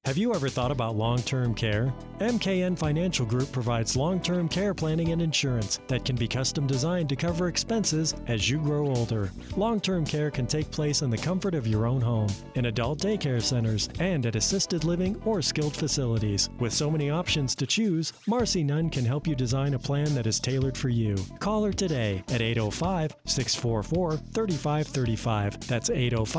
Have you ever thought about long-term care? MKN Financial Group provides long-term care planning and insurance that can be custom designed to cover expenses as you grow older. Long-term care can take place in the comfort of your own home, in adult daycare centers, and at assisted living or skilled facilities. With so many options to choose, Marcy Nunn can help you design a plan that is tailored for you. Call her today at 805-644-3535. That's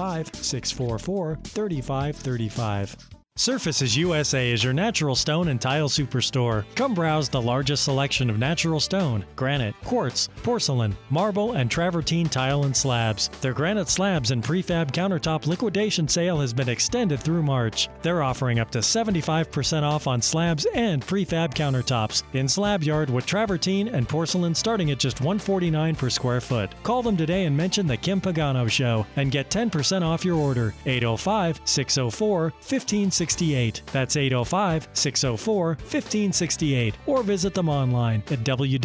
805-644-3535. Surfaces USA is your natural stone and tile superstore. Come browse the largest selection of natural stone, granite, quartz, porcelain, marble, and travertine tile and slabs. Their granite slabs and prefab countertop liquidation sale has been extended through March. They're offering up to 75% off on slabs and prefab countertops in slab yard with travertine and porcelain starting at just $149 per square foot. Call them today and mention the Kim Pagano Show and get 10% off your order. 805-604-1568. That's 805-604-1568. Or visit them online at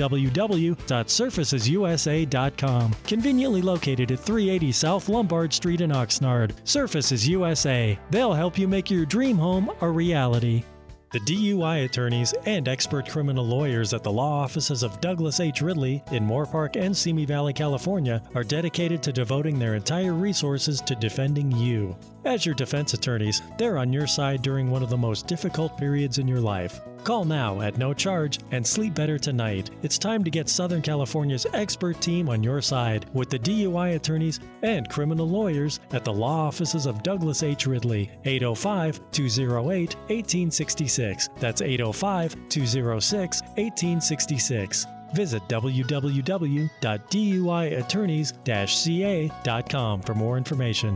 www.surfacesusa.com. Conveniently located at 380 South Lombard Street in Oxnard. Surfaces USA. They'll help you make your dream home a reality. The DUI attorneys and expert criminal lawyers at the law offices of Douglas H. Ridley in Moorpark and Simi Valley, California, are dedicated to devoting their entire resources to defending you. As your defense attorneys, they're on your side during one of the most difficult periods in your life. Call now at no charge and sleep better tonight. It's time to get Southern California's expert team on your side with the DUI attorneys and criminal lawyers at the law offices of Douglas H. Ridley, 805-208-1866. That's 805-206-1866. Visit www.duiattorneys-ca.com for more information.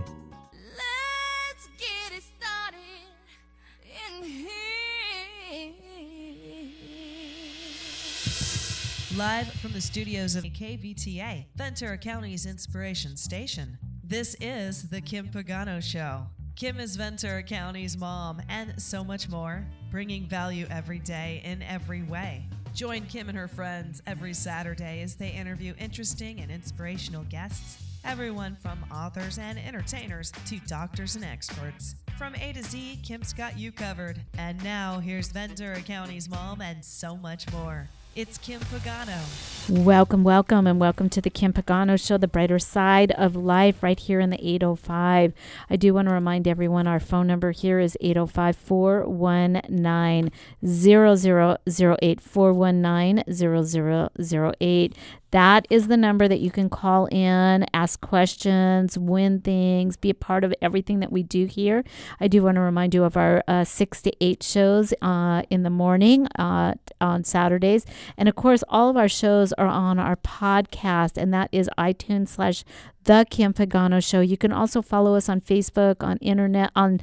Live from the studios of KVTA, Ventura County's Inspiration Station, this is The Kim Pagano Show. Kim is Ventura County's mom and so much more, bringing value every day in every way. Join Kim and her friends every Saturday as they interview interesting and inspirational guests, everyone from authors and entertainers to doctors and experts. From A to Z, Kim's got you covered. And now, here's Ventura County's mom and so much more. It's Kim Pagano. Welcome, and welcome to the Kim Pagano Show, the brighter side of life right here in the 805. I do want to remind everyone our phone number here is 805-419-0008, 419-0008. That is the number that you can call in, ask questions, win things, be a part of everything that we do here. I do want to remind you of our 6 to 8 shows in the morning on Saturdays. And, of course, all of our shows are on our podcast, and that is iTunes/The Kim Pagano Show. You can also follow us on Facebook, on internet, on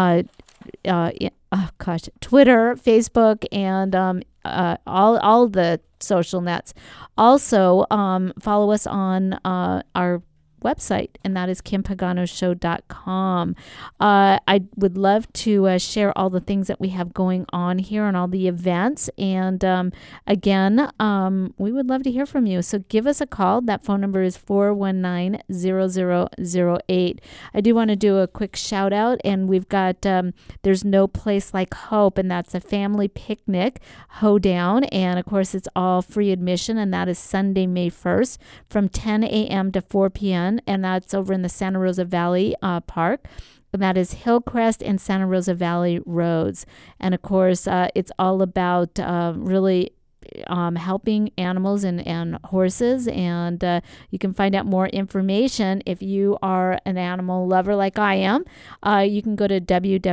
Twitter, Facebook, and all the social nets. Also, follow us on our website, and that is kimpaganoshow.com. I would love to share all the things that we have going on here and all the events. And again, we would love to hear from you. So give us a call. That phone number is 419-0008. I do want to do a quick shout out, and we've got There's No Place Like Hope, and that's a family picnic, Hoedown. And of course, it's all free admission, and that is Sunday, May 1st from 10 a.m. to 4 p.m. And that's over in the Santa Rosa Valley Park. And that is Hillcrest and Santa Rosa Valley Roads. And of course, it's all about really helping animals and horses. And you can find out more information if you are an animal lover like I am. You can go to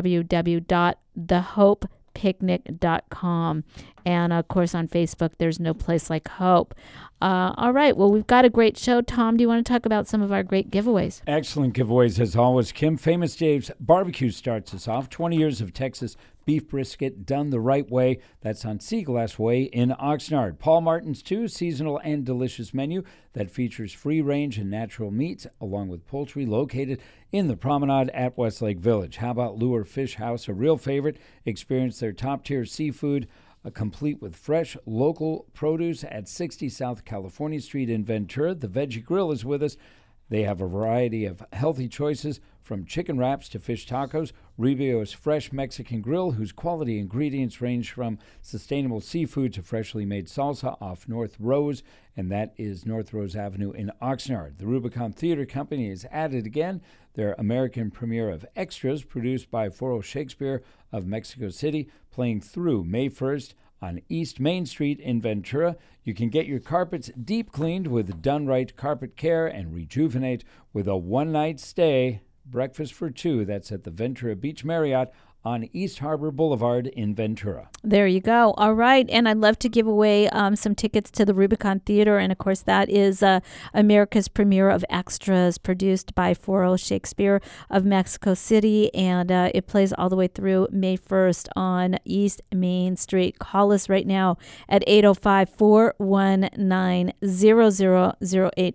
www.thehopepicnic.com. And, of course, on Facebook, there's No Place Like Hope. All right. Well, we've got a great show. Tom, do you want to talk about some of our great giveaways? Excellent giveaways, as always. Kim, Famous Dave's Barbecue starts us off. 20 years of Texas beef brisket done the right way. That's on Seaglass Way in Oxnard. Paul Martin's, too, seasonal and delicious menu that features free-range and natural meats, along with poultry, located in the Promenade at Westlake Village. How about Lure Fish House, a real favorite? Experience their top-tier seafood, complete with fresh local produce at 60 South California Street in Ventura. The Veggie Grill is with us. They have a variety of healthy choices from chicken wraps to fish tacos, Rubio's Fresh Mexican Grill, whose quality ingredients range from sustainable seafood to freshly made salsa, off North Rose, and that is North Rose Avenue in Oxnard. The Rubicon Theater Company is at it again. Their American premiere of Extras, produced by Foro Shakespeare of Mexico City, playing through May 1st on East Main Street in Ventura. You can get your carpets deep cleaned with Done Right Carpet Care and rejuvenate with a one-night stay. Breakfast for two. That's at the Ventura Beach Marriott on East Harbor Boulevard in Ventura. There you go. All right. And I'd love to give away some tickets to the Rubicon Theater. And, of course, that is America's premiere of Extras, produced by Foro Shakespeare of Mexico City. And it plays all the way through May 1st on East Main Street. Call us right now at 805-419-0008,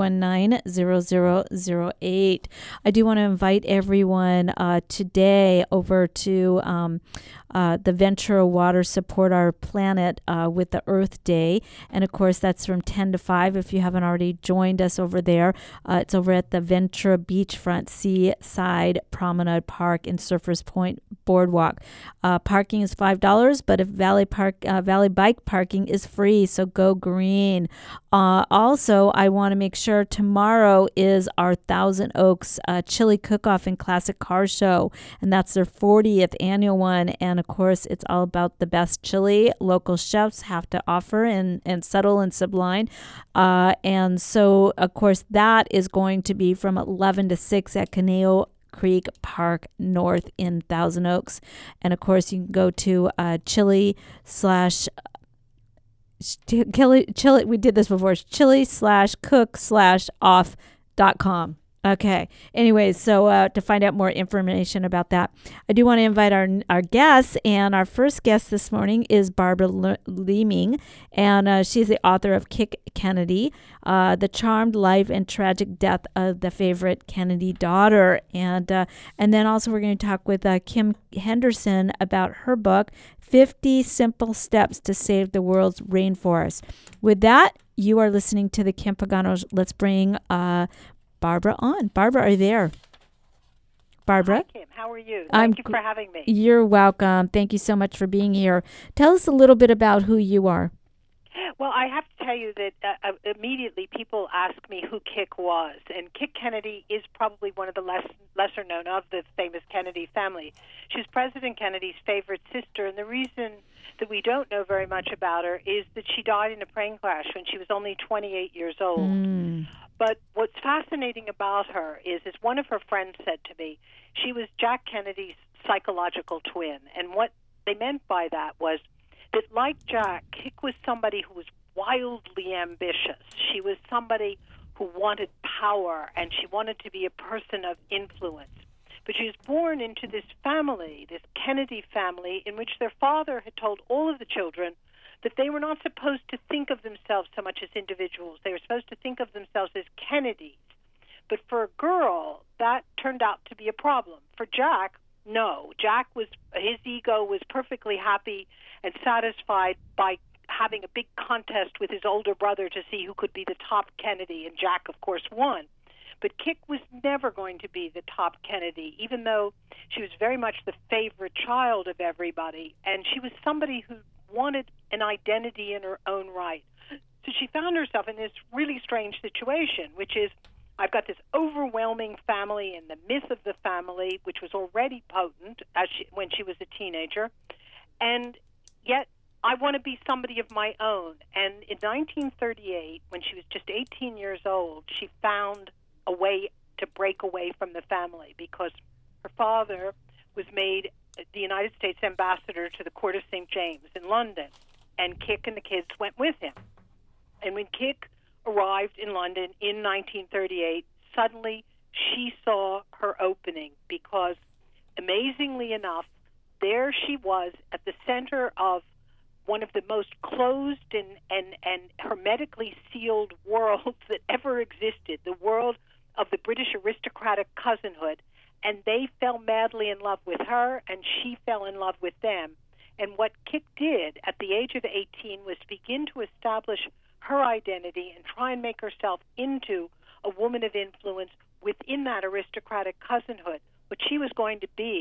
419-0008. I do want to invite everyone today over to the Ventura Water Support Our Planet with the Earth Day. And, of course, that's from 10 to 5 if you haven't already joined us over there. It's over at the Ventura Beachfront Seaside Promenade Park in Surfers Point Boardwalk. Parking is $5, but if Valley Bike parking is free, so go green. Also, I want to make sure tomorrow is our Thousand Oaks Chili Cook-Off and Classic Car Show, and that's their 40th annual one. And of course, it's all about the best chili local chefs have to offer and subtle and sublime. And so, of course, that is going to be from 11 to 6 at Caneo Creek Park North in Thousand Oaks. And of course, you can go to chili. We did this before. chili/cook/off.com. Okay. Anyways, so to find out more information about that, I do want to invite our guests. And our first guest this morning is Barbara Leeming, and she's the author of Kick Kennedy, The Charmed Life and Tragic Death of the Favorite Kennedy Daughter. And then also we're going to talk with Kim Henderson about her book, 50 Simple Steps to Save the World's Rainforest. With that, you are listening to the Kim Pagano. Let's bring Barbara on. Barbara, are you there? Barbara? Hi, Kim. How are you? Thank you for having me. You're welcome. Thank you so much for being here. Tell us a little bit about who you are. Well, I have to tell you that immediately people ask me who Kick was. And Kick Kennedy is probably one of the lesser known of the famous Kennedy family. She's President Kennedy's favorite sister. And the reason that we don't know very much about her is that she died in a plane crash when she was only 28 years old. But what's fascinating about her is, as one of her friends said to me, she was Jack Kennedy's psychological twin. And what they meant by that was that, like Jack, Kick was somebody who was wildly ambitious. She was somebody who wanted power, and she wanted to be a person of influence. But she was born into this family, this Kennedy family, in which their father had told all of the children that they were not supposed to think of themselves so much as individuals. They were supposed to think of themselves as Kennedys. But for a girl, that turned out to be a problem. For Jack, no. His ego was perfectly happy and satisfied by having a big contest with his older brother to see who could be the top Kennedy, and Jack, of course, won. But Kick was never going to be the top Kennedy, even though she was very much the favorite child of everybody, and she was somebody who wanted an identity in her own right. So she found herself in this really strange situation, which is, I've got this overwhelming family and the myth of the family, which was already potent when she was a teenager, and yet I want to be somebody of my own. And in 1938, when she was just 18 years old, she found a way to break away from the family because her father was made the United States ambassador to the Court of St. James in London, and Kick and the kids went with him. And when Kick arrived in London in 1938, suddenly she saw her opening because, amazingly enough, there she was at the center of one of the most closed and hermetically sealed worlds that ever existed, the world of the British aristocratic cousinhood, and they fell madly in love with her, and she fell in love with them. And what Kick did at the age of 18 was begin to establish her identity and try and make herself into a woman of influence within that aristocratic cousinhood. What she was going to be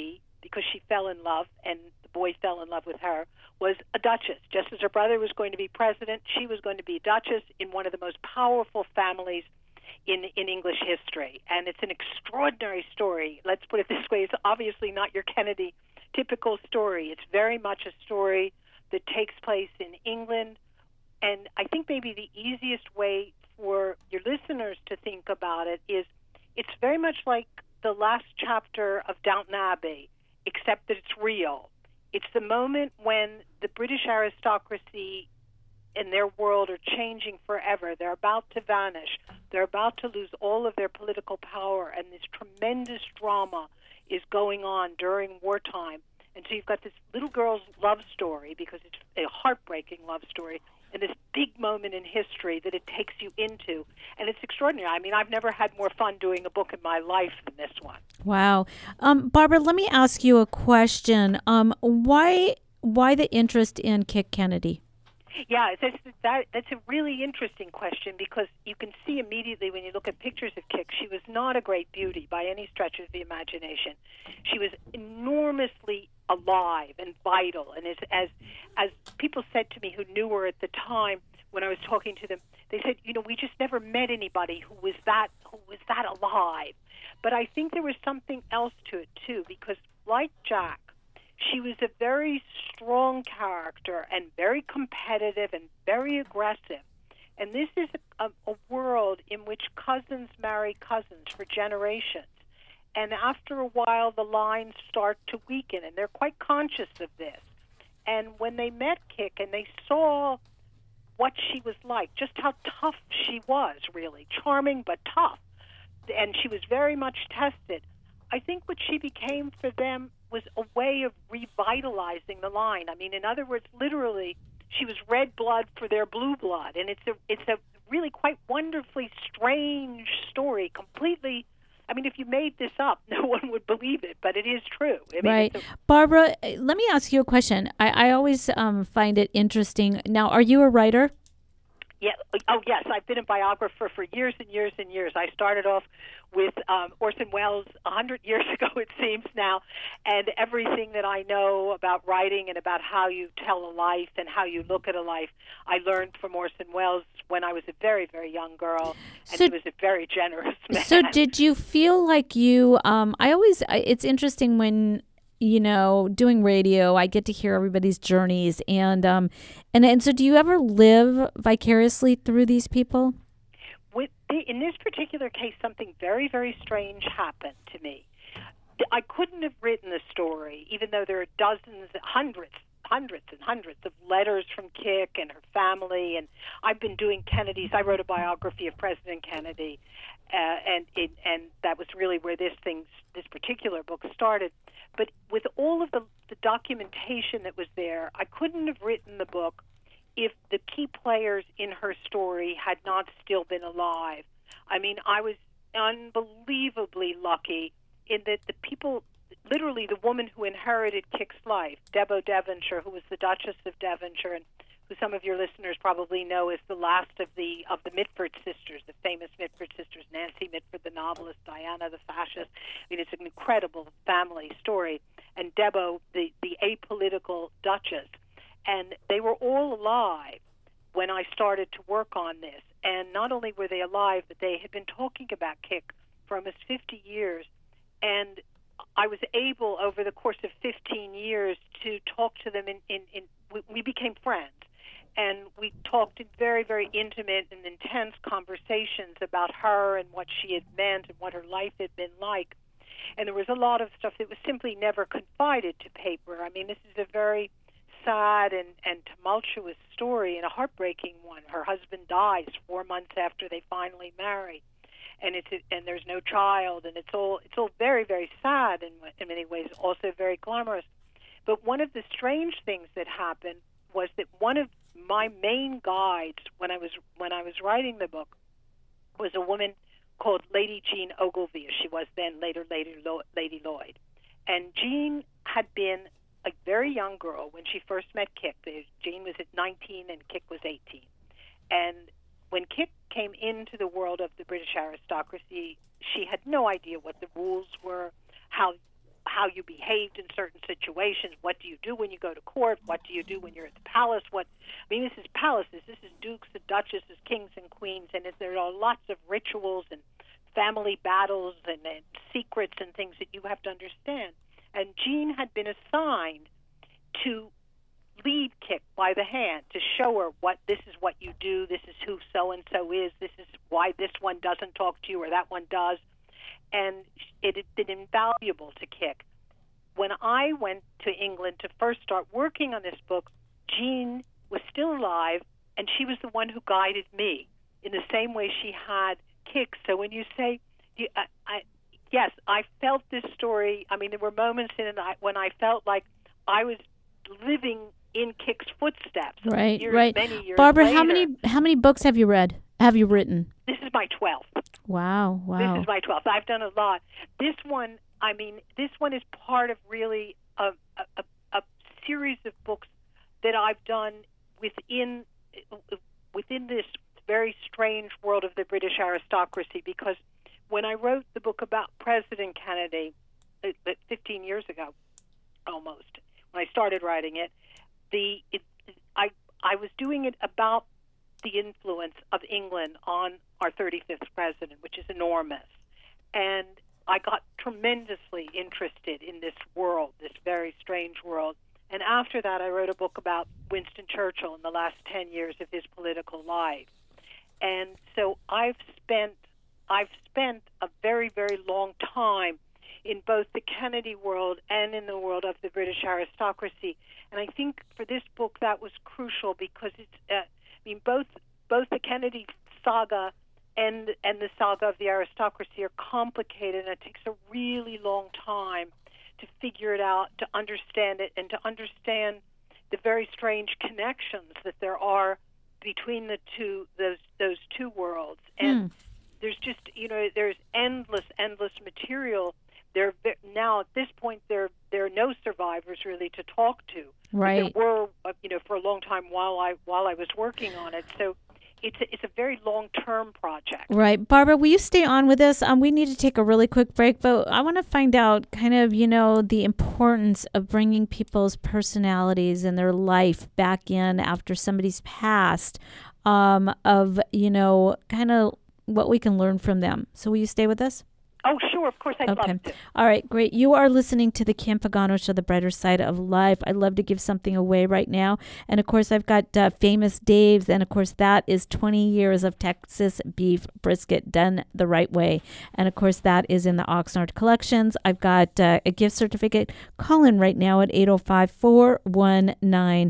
because she fell in love, and the boy fell in love with her, was a duchess. Just as her brother was going to be president, she was going to be a duchess in one of the most powerful families in English history. And it's an extraordinary story. Let's put it this way. It's obviously not your Kennedy typical story. It's very much a story that takes place in England. And I think maybe the easiest way for your listeners to think about it is it's very much like the last chapter of Downton Abbey, except that it's real. It's the moment when the British aristocracy and their world are changing forever. They're about to vanish. They're about to lose all of their political power, and this tremendous drama is going on during wartime. And so you've got this little girl's love story, because it's a heartbreaking love story, and this big moment in history that it takes you into. And it's extraordinary. I mean, I've never had more fun doing a book in my life than this one. Wow. Barbara, let me ask you a question. Why the interest in Kik Kennedy? Yeah, that's a really interesting question, because you can see immediately when you look at pictures of Kik, she was not a great beauty by any stretch of the imagination. She was enormously alive and vital, and as people said to me who knew her at the time when I was talking to them, they said, we just never met anybody who was that alive. But I think there was something else to it too, because like Jack, she was a very strong character and very competitive and very aggressive. And this is a world in which cousins marry cousins for generations. And after a while, the lines start to weaken, and they're quite conscious of this. And when they met Kik and they saw what she was like, just how tough she was, really, charming but tough, and she was very much tested, I think what she became for them was a way of revitalizing the line. I mean, in other words, literally, she was red blood for their blue blood, and it's a really quite wonderfully strange story. Completely, I mean, if you made this up, no one would believe it, but it is true. I mean, right, Barbara. Let me ask you a question. I always find it interesting. Now, are you a writer? Yeah. Oh, yes. I've been a biographer for years and years and years. I started off with Orson Welles 100 years ago, it seems now, and everything that I know about writing and about how you tell a life and how you look at a life, I learned from Orson Welles when I was a very, very young girl, and he was a very generous man. So did you feel like you, it's interesting when, doing radio, I get to hear everybody's journeys, and so do you ever live vicariously through these people? In this particular case, something very, very strange happened to me. I couldn't have written the story, even though there are dozens, hundreds and hundreds of letters from Kik and her family, and I've been doing Kennedy's. I wrote a biography of President Kennedy, and that was really where this particular book started. But with all of the documentation that was there, I couldn't have written the book if the key players in her story had not still been alive. I mean, I was unbelievably lucky in that the people, literally the woman who inherited Kik's life, Debo Devonshire, who was the Duchess of Devonshire, and who some of your listeners probably know is the last of the Mitford sisters, the famous Mitford sisters, Nancy Mitford, the novelist, Diana the fascist. I mean, it's an incredible family story. And Debo, the apolitical Duchess. And they were all alive when I started to work on this. And not only were they alive, but they had been talking about Kik for almost 50 years. And I was able, over the course of 15 years, to talk to them we became friends. And we talked in very, very intimate and intense conversations about her and what she had meant and what her life had been like. And there was a lot of stuff that was simply never confided to paper. I mean, this is a very sad and tumultuous story, and a heartbreaking one. Her husband dies 4 months after they finally marry, and there's no child, and it's all very, very sad in many ways, also very glamorous. But one of the strange things that happened was that one of my main guides when I was writing the book was a woman called Lady Jean Ogilvie. She was then later Lady Lloyd, and Jean had been a very young girl when she first met Kik. Jean was at 19 and Kik was 18. And when Kik came into the world of the British aristocracy, she had no idea what the rules were, how how you behaved in certain situations. What do you do when you go to court? What do you do when you're at the palace? This is palaces. This is dukes and duchesses, kings and queens, and there are lots of rituals and family battles and secrets and things that you have to understand. And Jean had been assigned to lead Kik by the hand, to show her this is what you do, this is who so-and-so is, this is why this one doesn't talk to you or that one does. And it had been invaluable to Kik. When I went to England to first start working on this book, Jean was still alive, and she was the one who guided me in the same way she had Kik. So when you say, yes, I felt this story. I mean, there were moments in it when I felt like I was living in Kik's footsteps. Right. Many years Barbara, later. how many books have you read? Have you written? This is my 12th. Wow. This is my 12th. I've done a lot. This one is part of really a series of books that I've done within this very strange world of the British aristocracy, because when I wrote the book about President Kennedy 15 years ago, almost, when I started writing it, I was doing it about the influence of England on our 35th president, which is enormous. And I got tremendously interested in this world, this very strange world. And after that, I wrote a book about Winston Churchill in the last 10 years of his political life. And so I've spent a very, very long time in both the Kennedy world and in the world of the British aristocracy. And I think for this book that was crucial, because it's both the Kennedy saga and the saga of the aristocracy are complicated, and it takes a really long time to figure it out, to understand it, and to understand the very strange connections that there are between those two worlds. And there's just, there's endless material. Now at this point there are no survivors really to talk to. Right. There were, for a long time while I was working on it. So it's a very long-term project. Right. Barbara, will you stay on with us? We need to take a really quick break, but I want to find out kind of, the importance of bringing people's personalities and their life back in after somebody's passed, kind of what we can learn from them. So will you stay with us? Oh, sure. Of course, I'd love to. All right, great. You are listening to the Kim Pagano Show, The Brighter Side of Life. I'd love to give something away right now. And, of course, I've got Famous Dave's. And, of course, that is 20 years of Texas beef brisket done the right way. And, of course, that is in the Oxnard Collections. I've got a gift certificate. Call in right now at 805-419-0008,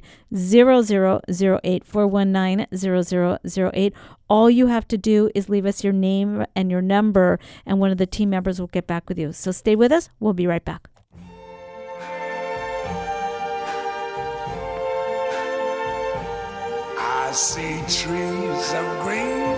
419-0008. All you have to do is leave us your name and your number, and one of the team members will get back with you. So stay with us. We'll be right back. I see trees of green,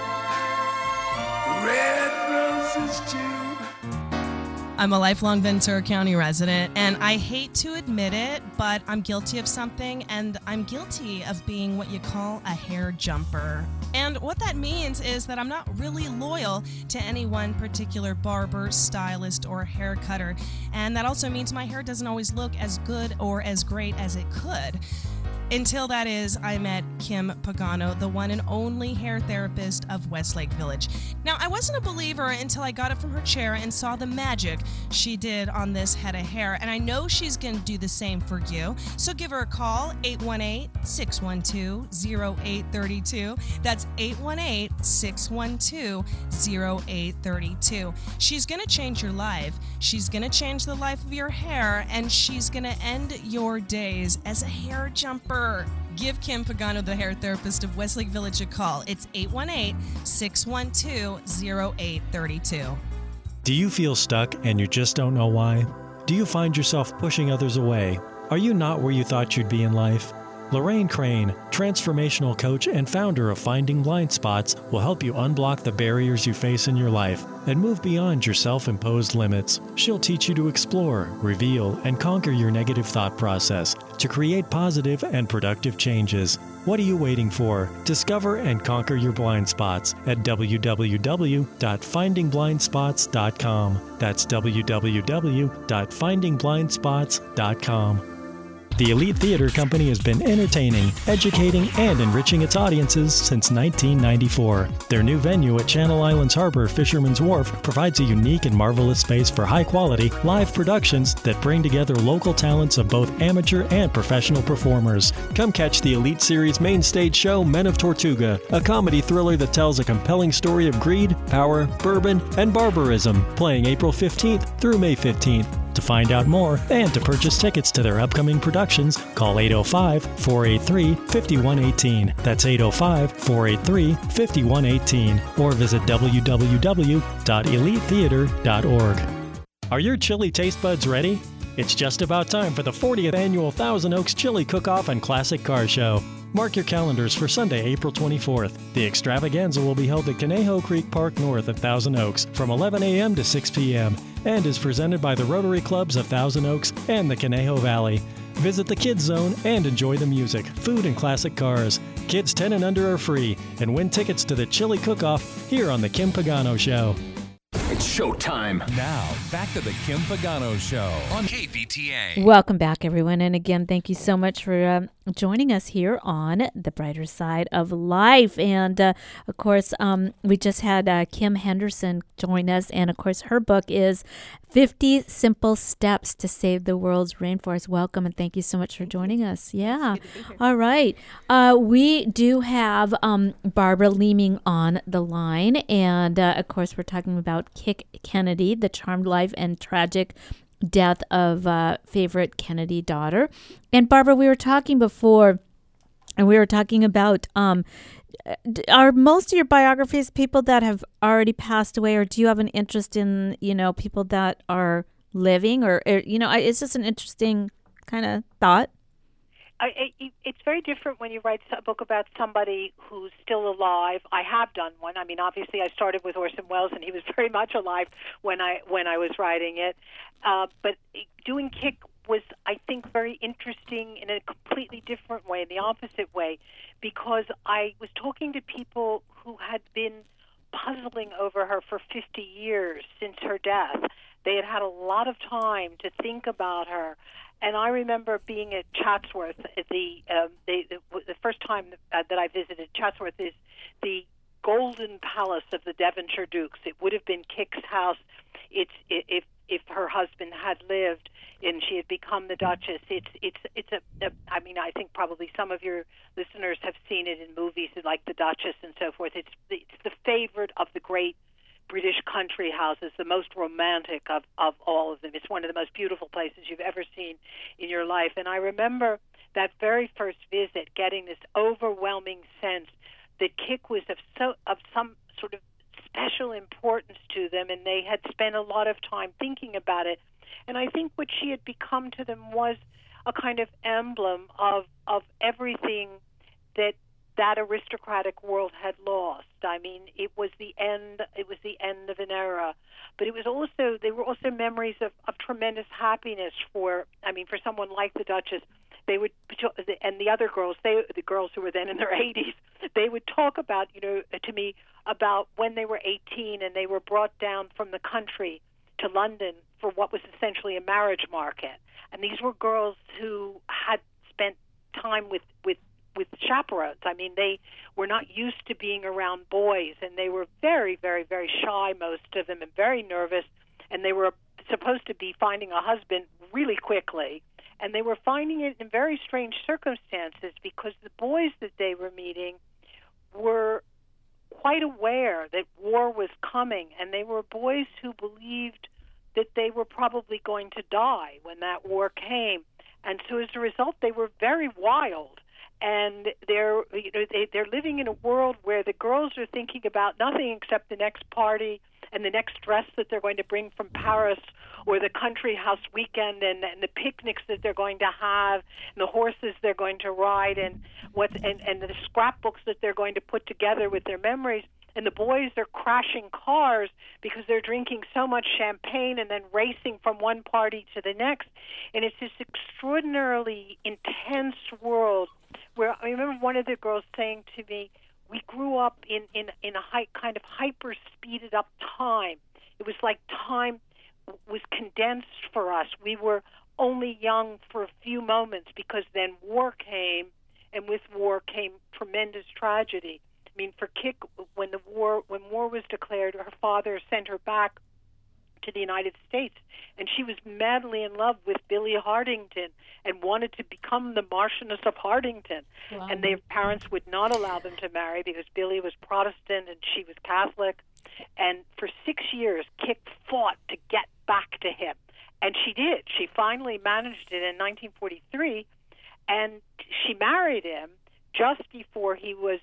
red roses too. I'm a lifelong Ventura County resident, and I hate to admit it, but I'm guilty of something, and I'm guilty of being what you call a hair jumper. And what that means is that I'm not really loyal to any one particular barber, stylist, or hair cutter. And that also means my hair doesn't always look as good or as great as it could. Until that is, I met Kim Pagano, the one and only hair therapist of Westlake Village. Now, I wasn't a believer until I got up from her chair and saw the magic she did on this head of hair, and I know she's going to do the same for you. So give her a call, 818-612-0832. That's 818-612-0832. She's going to change your life. She's going to change the life of your hair, and she's going to end your days as a hair jumper. Give Kim Pagano, the hair therapist of Westlake Village, a call. It's 818-612-0832. Do you feel stuck and you just don't know why? Do you find yourself pushing others away? Are you not where you thought you'd be in life? Lorraine Crane, transformational coach and founder of Finding Blind Spots, will help you unblock the barriers you face in your life and move beyond your self-imposed limits. She'll teach you to explore, reveal, and conquer your negative thought process to create positive and productive changes. What are you waiting for? Discover and conquer your blind spots at www.findingblindspots.com. That's www.findingblindspots.com. The Elite Theater Company has been entertaining, educating, and enriching its audiences since 1994. Their new venue at Channel Islands Harbor, Fisherman's Wharf, provides a unique and marvelous space for high-quality, live productions that bring together local talents of both amateur and professional performers. Come catch the Elite Series main stage show, Men of Tortuga, a comedy thriller that tells a compelling story of greed, power, bourbon, and barbarism, playing April 15th through May 15th. To find out more and to purchase tickets to their upcoming productions, call 805-483-5118. That's 805-483-5118. Or visit www.elitetheater.org. Are your chili taste buds ready? It's just about time for the 40th annual Thousand Oaks Chili Cook-Off and Classic Car Show. Mark your calendars for Sunday, April 24th. The extravaganza will be held at Conejo Creek Park North at Thousand Oaks from 11 a.m. to 6 p.m. and is presented by the Rotary Clubs of Thousand Oaks and the Conejo Valley. Visit the Kids Zone and enjoy the music, food, and classic cars. Kids 10 and under are free, and win tickets to the Chili Cook-Off here on The Kim Pagano Show. It's showtime. Now, back to the Kim Pagano Show on KVTA. Welcome back, everyone. And again, thank you so much for joining us here on The Brighter Side of Life. And, of course, we just had Kim Henderson join us. And, of course, her book is 50 Simple Steps to Save the World's Rainforest. Welcome, and thank you so much for joining us. Yeah. All right. We do have Barbara Leeming on the line. And, of course, we're talking about Kick Kennedy, the charmed life and tragic death of favorite Kennedy daughter. And Barbara, we were talking before, and we were talking about are most of your biographies people that have already passed away, or do you have an interest in, people that are living, or it's just an interesting kind of thought? It's very different when you write a book about somebody who's still alive. I have done one. I mean, obviously, I started with Orson Welles, and he was very much alive when I was writing it. But doing Kick was, I think, very interesting in a completely different way, in the opposite way, because I was talking to people who had been puzzling over her for 50 years since her death. They had had a lot of time to think about her. And I remember being at Chatsworth. The first time that I visited Chatsworth is the Golden Palace of the Devonshire Dukes. It would have been Kick's house if her husband had lived and she had become the Duchess. I mean, I think probably some of your listeners have seen it in movies like The Duchess and so forth. It's the favorite of the great British country houses, the most romantic of all of them. It's one of the most beautiful places you've ever seen in your life. And I remember that very first visit getting this overwhelming sense that Kick was of some sort of special importance to them, and they had spent a lot of time thinking about it. And I think what she had become to them was a kind of emblem of everything that aristocratic world had lost. I mean, it was the end of an era, but they were also memories of tremendous happiness for someone like the Duchess. They would, and the other girls, the girls who were then in their 80s, they would talk about, to me, about when they were 18 and they were brought down from the country to London for what was essentially a marriage market. And these were girls who had spent time with chaperones. I mean, they were not used to being around boys, and they were very, very, very shy, most of them, and very nervous, and they were supposed to be finding a husband really quickly, and they were finding it in very strange circumstances because the boys that they were meeting were quite aware that war was coming, and they were boys who believed that they were probably going to die when that war came. And so as a result, they were very wild. And they're living in a world where the girls are thinking about nothing except the next party and the next dress that they're going to bring from Paris, or the country house weekend, and the picnics that they're going to have, and the horses they're going to ride, and the scrapbooks that they're going to put together with their memories. And the boys are crashing cars because they're drinking so much champagne and then racing from one party to the next. And it's this extraordinarily intense world where I remember one of the girls saying to me, we grew up in a kind of hyper-speeded up time. It was like time was condensed for us. We were only young for a few moments because then war came, and with war came tremendous tragedy. I mean, for Kik, when war was declared, her father sent her back to the United States, and she was madly in love with Billy Hardington and wanted to become the Marchioness of Hardington. Wow. And their parents would not allow them to marry because Billy was Protestant and she was Catholic. And for 6 years, Kik fought to get back to him, and she did. She finally managed it in 1943, and she married him just before he was.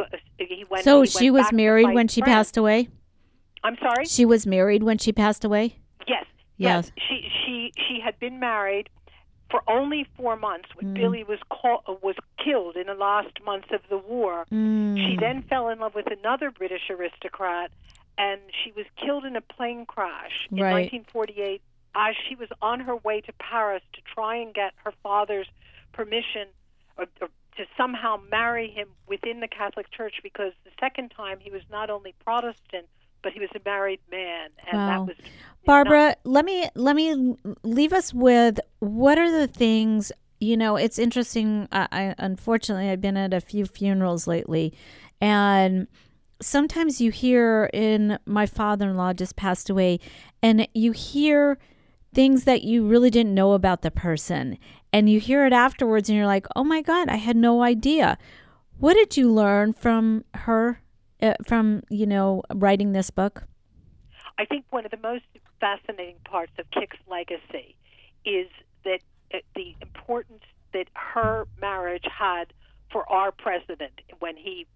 So she was married when she passed away? I'm sorry? She was married when she passed away? Yes. She had been married for only 4 months when Billy was killed in the last months of the war. She then fell in love with another British aristocrat, and she was killed in a plane crash in 1948 as she was on her way to Paris to try and get her father's permission or to somehow marry him within the Catholic Church, because the second time he was not only Protestant, but he was a married man, and that was. Barbara, let me leave us with what are the things. It's interesting. Unfortunately, I've been at a few funerals lately, and sometimes you hear. My father-in-law just passed away, and you hear things that you really didn't know about the person. And you hear it afterwards and you're like, oh my God, I had no idea. What did you learn from her, writing this book? I think one of the most fascinating parts of Kik's legacy is that the importance that her marriage had for our president when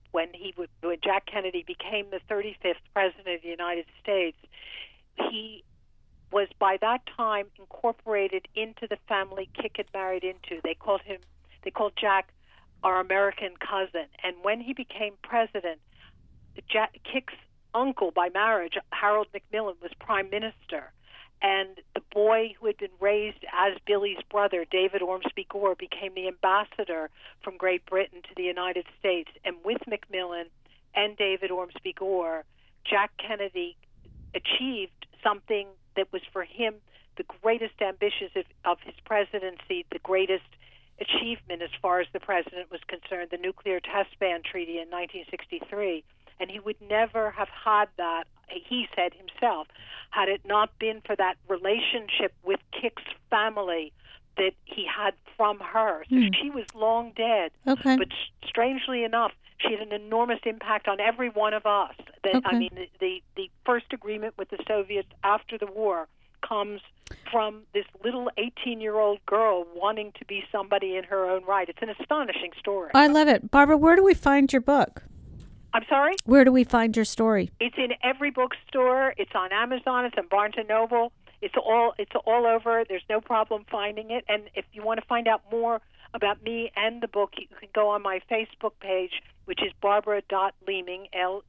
Jack Kennedy became the 35th president of the United States. He was by that time incorporated into the family Kik had married into. They called Jack our American cousin. And when he became president, Kik's uncle by marriage, Harold Macmillan, was prime minister. And the boy who had been raised as Billy's brother, David Ormsby Gore, became the ambassador from Great Britain to the United States. And with Macmillan and David Ormsby Gore, Jack Kennedy achieved something that was for him the greatest ambitions of his presidency, the greatest achievement as far as the president was concerned, the nuclear test ban treaty in 1963. And he would never have had that, he said himself, had it not been for that relationship with Kik's family that he had from her. So she was long dead. Okay. But strangely enough, she had an enormous impact on every one of us. I mean, the first agreement with the Soviets after the war comes from this little 18-year-old girl wanting to be somebody in her own right. It's an astonishing story. I love it. Barbara, where do we find your book? I'm sorry? Where do we find your story? It's in every bookstore. It's on Amazon. It's on Barnes & Noble. It's all over. There's no problem finding it. And if you want to find out more about me and the book, you can go on my Facebook page, which is Barbara.Leaming,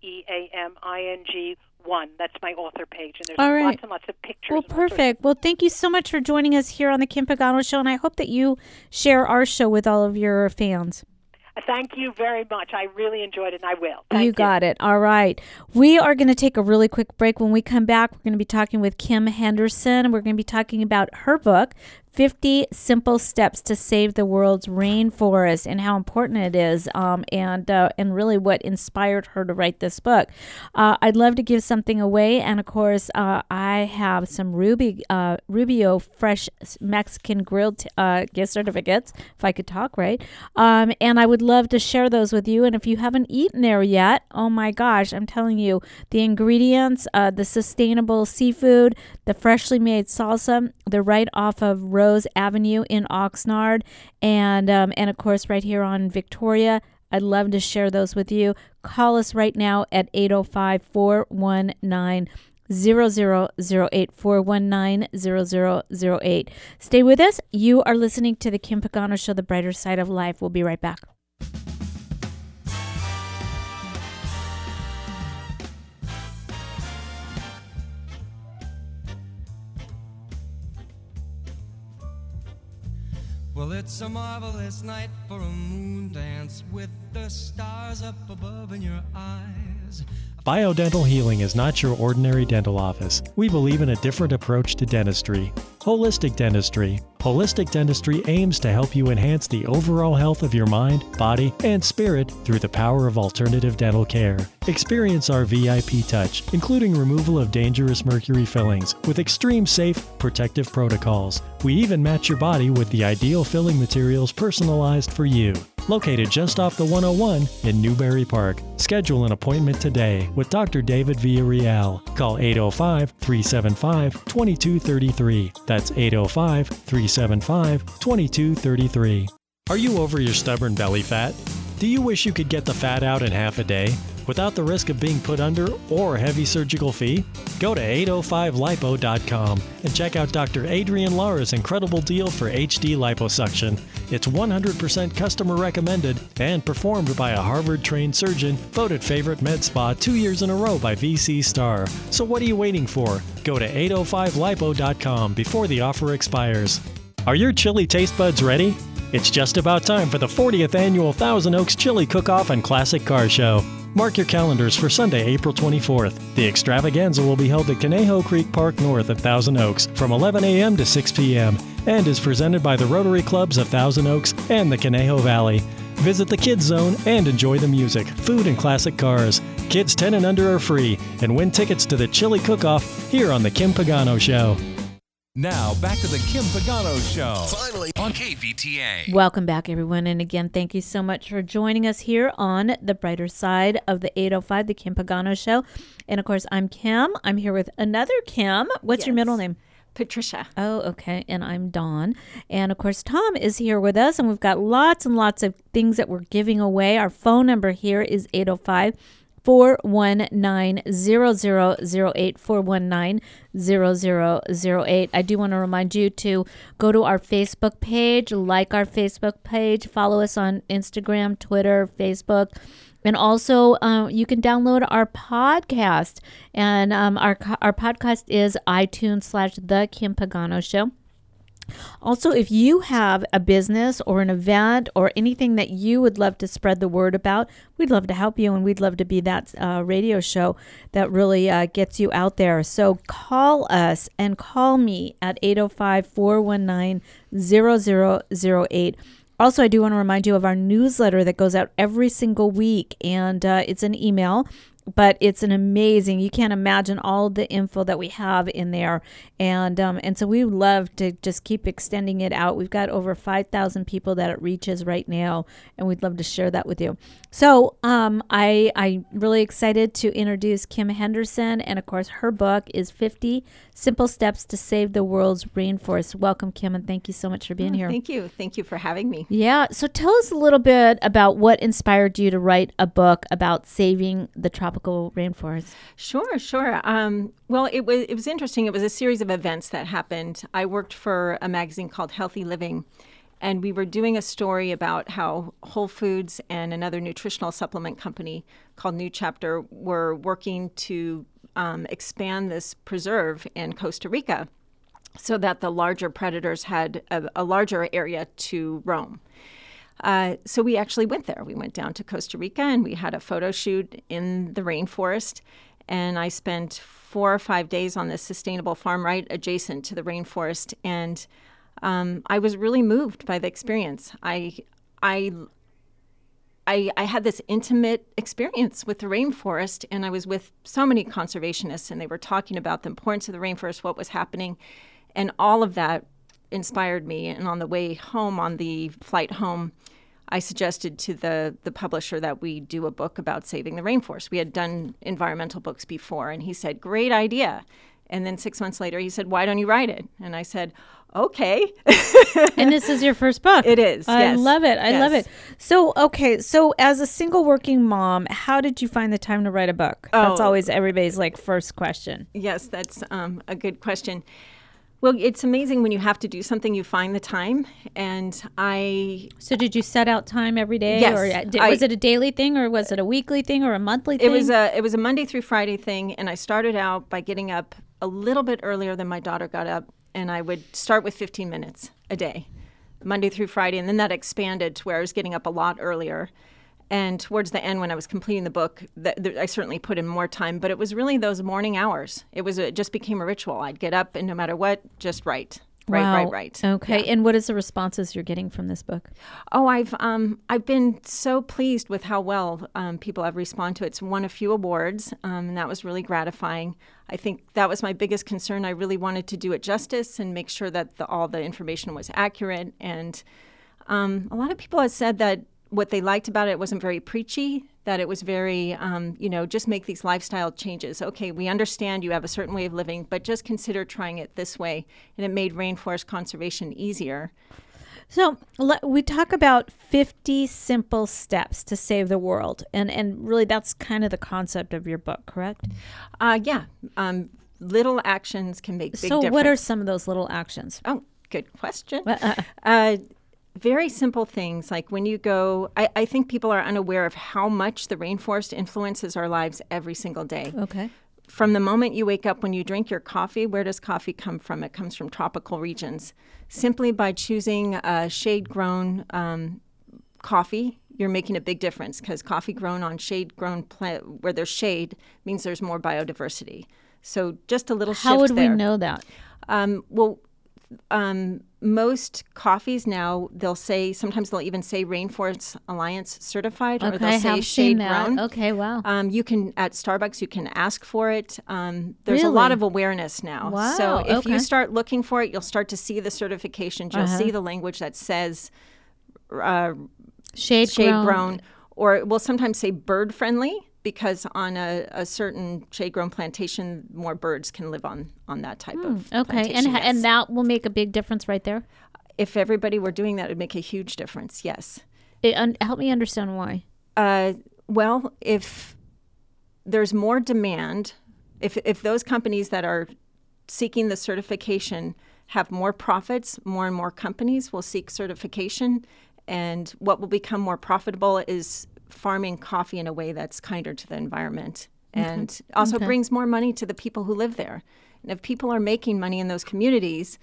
Leaming 1. That's my author page, and there's lots and lots of pictures. Well, perfect. Well, thank you so much for joining us here on the Kim Pagano Show, and I hope that you share our show with all of your fans. Thank you very much. I really enjoyed it, and I will. Thank you. You got it. All right. We are going to take a really quick break. When we come back, we're going to be talking with Kim Henderson, and we're going to be talking about her book, 50 Simple Steps to Save the World's Rainforest, and how important it is, and really what inspired her to write this book. I'd love to give something away, and of course, I have some Rubio Fresh Mexican Grilled gift certificates, if I could talk right, and I would love to share those with you. And if you haven't eaten there yet, oh my gosh, I'm telling you, the ingredients, the sustainable seafood, the freshly made salsa, they're right off of Rose Avenue in Oxnard, and of course right here on Victoria. I'd love to share those with you. Call us right now at 805-419 0008 419-0008. Stay with us. You are listening to the Kim Pagano Show, The Brighter Side of Life. We'll be right back. Well, it's a marvelous night for a moon dance with the stars up above in your eyes. Biodental Healing is not your ordinary dental office. We believe in a different approach to dentistry. Holistic dentistry. Holistic dentistry aims to help you enhance the overall health of your mind, body, and spirit through the power of alternative dental care. Experience our VIP touch, including removal of dangerous mercury fillings with extreme safe, protective protocols. We even match your body with the ideal filling materials personalized for you. Located just off the 101 in Newbury Park. Schedule an appointment today with Dr. David Villarreal. Call 805-375-2233. That's 805-375-2233. Are you over your stubborn belly fat? Do you wish you could get the fat out in half a day without the risk of being put under or a heavy surgical fee? Go to 805lipo.com and check out Dr. Adrian Lara's incredible deal for HD liposuction. It's 100% customer recommended and performed by a Harvard-trained surgeon, voted favorite med spa 2 years in a row by VC Star. So what are you waiting for? Go to 805lipo.com before the offer expires. Are your chili taste buds ready? It's just about time for the 40th annual Thousand Oaks Chili Cook-Off and Classic Car Show. Mark your calendars for Sunday, April 24th. The extravaganza will be held at Conejo Creek Park North of Thousand Oaks from 11 a.m. to 6 p.m. and is presented by the Rotary Clubs of Thousand Oaks and the Conejo Valley. Visit the Kids Zone and enjoy the music, food, and classic cars. Kids 10 and under are free, and win tickets to the Chili Cook-Off here on The Kim Pagano Show. Now, back to the Kim Pagano Show. Finally on KVTA. Welcome back, everyone. And again, thank you so much for joining us here on the brighter side of the 805, the Kim Pagano Show. And of course, I'm Kim. I'm here with another Kim. What's your middle name? Patricia. Oh, okay. And I'm Dawn. And of course, Tom is here with us. And we've got lots and lots of things that we're giving away. Our phone number here is 805 419-0008, 419-0008. I do want to remind you to go to our Facebook page, like our Facebook page, follow us on Instagram, Twitter, Facebook, and also you can download our podcast. And our podcast is iTunes/The Kim Pagano Show. Also, if you have a business or an event or anything that you would love to spread the word about, we'd love to help you, and we'd love to be that radio show that really gets you out there. So call us and call me at 805-419-0008. Also, I do want to remind you of our newsletter that goes out every single week, and it's an email. But it's an amazing, you can't imagine all the info that we have in there. And so we would love to just keep extending it out. We've got over 5,000 people that it reaches right now, and we'd love to share that with you. So I'm really excited to introduce Kim Henderson. And of course, her book is 50 Simple Steps to Save the World's Rainforest. Welcome, Kim, and thank you so much for being here. Thank you. Thank you for having me. Yeah. So tell us a little bit about what inspired you to write a book about saving the tropical rainforest. Sure. Well, it was interesting. It was a series of events that happened. I worked for a magazine called Healthy Living, and we were doing a story about how Whole Foods and another nutritional supplement company called New Chapter were working to expand this preserve in Costa Rica so that the larger predators had a larger area to roam. So we actually went there. We went down to Costa Rica and we had a photo shoot in the rainforest. And I spent 4 or 5 days on this sustainable farm right adjacent to the rainforest. And I was really moved by the experience. I had this intimate experience with the rainforest, and I was with so many conservationists, and they were talking about the importance of the rainforest, what was happening, and all of that inspired me. And on the way home, on the flight home, I suggested to the publisher that we do a book about saving the rainforest. We had done environmental books before, and he said, "Great idea." And then 6 months later, he said, why don't you write it? And I said, okay. And this is your first book. It is. I love it. I love it. So, okay. So as a single working mom, how did you find the time to write a book? That's always everybody's first question. Yes, that's a good question. Well, it's amazing when you have to do something, you find the time. And So did you set out time every day? Yes. Or was it a daily thing, or was it a weekly thing, or a monthly thing? It was a Monday through Friday thing. And I started out by getting up a little bit earlier than my daughter got up. And I would start with 15 minutes a day, Monday through Friday. And then that expanded to where I was getting up a lot earlier. And towards the end, when I was completing the book, I certainly put in more time. But it was really those morning hours. It just became a ritual. I'd get up and no matter what, just write. Right. Okay. Yeah. And what is the responses you're getting from this book? Oh, I've been so pleased with how well people have responded to it. It's won a few awards, and that was really gratifying. I think that was my biggest concern. I really wanted to do it justice and make sure that all the information was accurate. And a lot of people have said that what they liked about it wasn't very preachy, that it was very, just make these lifestyle changes. Okay, we understand you have a certain way of living, but just consider trying it this way. And it made rainforest conservation easier. So we talk about 50 simple steps to save the world. And really that's kind of the concept of your book, correct? Yeah. Little actions can make big difference. So what are some of those little actions? Oh, good question. Very simple things like when you go, I think people are unaware of how much the rainforest influences our lives every single day. Okay. From the moment you wake up, when you drink your coffee, where does coffee come from? It comes from tropical regions. Simply by choosing shade-grown coffee, you're making a big difference because coffee grown on shade-grown plant where there's shade means there's more biodiversity. So just a little shift there. How would we know that? Most coffees now, sometimes they'll even say Rainforest Alliance certified, or they'll say shade grown. Okay, wow. You can, at Starbucks, you can ask for it. There's a lot of awareness now. Wow, so if you start looking for it, you'll start to see the certifications. You'll see the language that says shade grown. Or it will sometimes say bird friendly, because on a certain shade-grown plantation, more birds can live on that type of plantation. And that will make a big difference right there? If everybody were doing that, it would make a huge difference, yes. Help me understand why. Well, if there's more demand, if those companies that are seeking the certification have more profits, more and more companies will seek certification. And what will become more profitable is farming coffee in a way that's kinder to the environment and also brings more money to the people who live there. And if people are making money in those communities,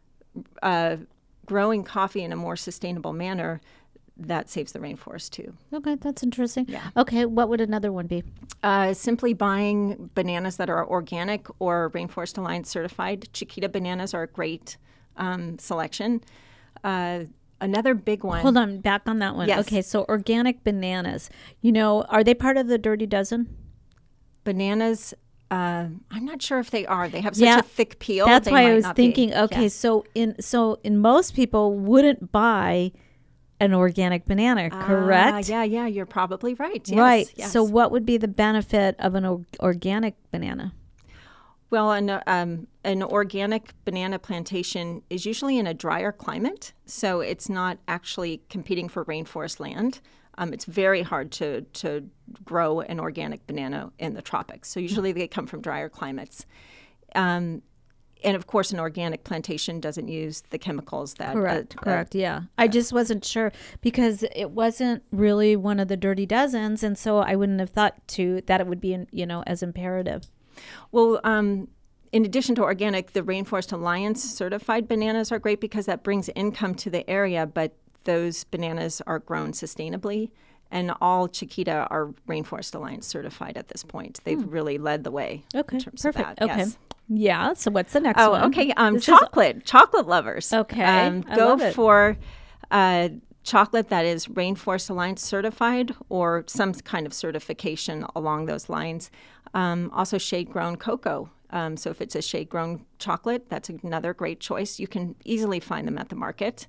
growing coffee in a more sustainable manner, that saves the rainforest too. Okay, that's interesting. Yeah. Okay, what would another one be? Simply buying bananas that are organic or Rainforest Alliance certified. Chiquita bananas are a great selection. Another big one. Hold on, back on that one. Yes. Okay, so organic bananas. Are they part of the Dirty Dozen? Bananas, I'm not sure if they are. They have such a thick peel. That's they why might I was not thinking. be. Okay, Yeah. so in most people wouldn't buy an organic banana, correct? Yeah, you're probably right. Yes, right. Yes. So what would be the benefit of an organic banana? Well, an organic banana plantation is usually in a drier climate, so it's not actually competing for rainforest land. It's very hard to grow an organic banana in the tropics, so usually they come from drier climates. And of course, an organic plantation doesn't use the chemicals that... Correct, yeah. I just wasn't sure because it wasn't really one of the Dirty Dozens, and so I wouldn't have thought that it would be, as imperative. Well, in addition to organic, the Rainforest Alliance certified bananas are great because that brings income to the area, but those bananas are grown sustainably, and all Chiquita are Rainforest Alliance certified at this point. They've really led the way in terms of that. Okay. Yes. Yeah, so what's the next one? Oh, okay. Chocolate lovers. Okay. Go for chocolate that is Rainforest Alliance certified or some kind of certification along those lines. Also shade-grown cocoa. So if it's a shade-grown chocolate, that's another great choice. You can easily find them at the market.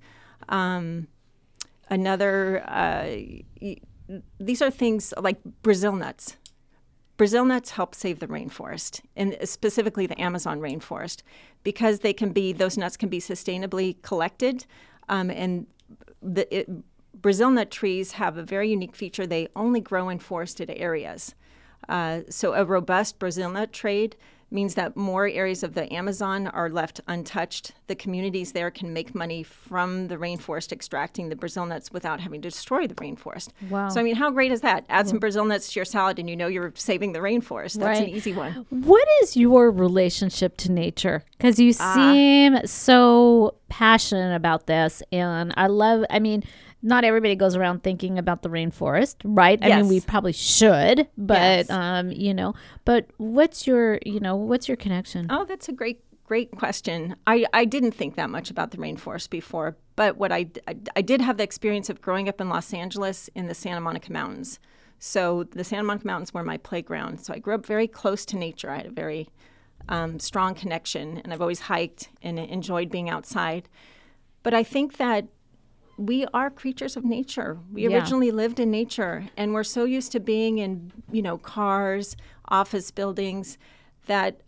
These are things like Brazil nuts. Brazil nuts help save the rainforest, and specifically the Amazon rainforest, because those nuts can be sustainably collected, and Brazil nut trees have a very unique feature. They only grow in forested areas. So a robust Brazil nut trade means that more areas of the Amazon are left untouched. The communities there can make money from the rainforest extracting the Brazil nuts without having to destroy the rainforest. Wow. So, I mean, how great is that? Add some Brazil nuts to your salad and you know you're saving the rainforest. That's an easy one. What is your relationship to nature? Because you seem so passionate about this. And not everybody goes around thinking about the rainforest, right? Yes. I mean, we probably should, but yes. But what's your connection? Oh, that's a great question. I didn't think that much about the rainforest before, but what I did have the experience of growing up in Los Angeles in the Santa Monica Mountains. So the Santa Monica Mountains were my playground. So I grew up very close to nature. I had a very strong connection, and I've always hiked and enjoyed being outside. But I think that we are creatures of nature. We originally lived in nature, and we're so used to being in, cars, office buildings, that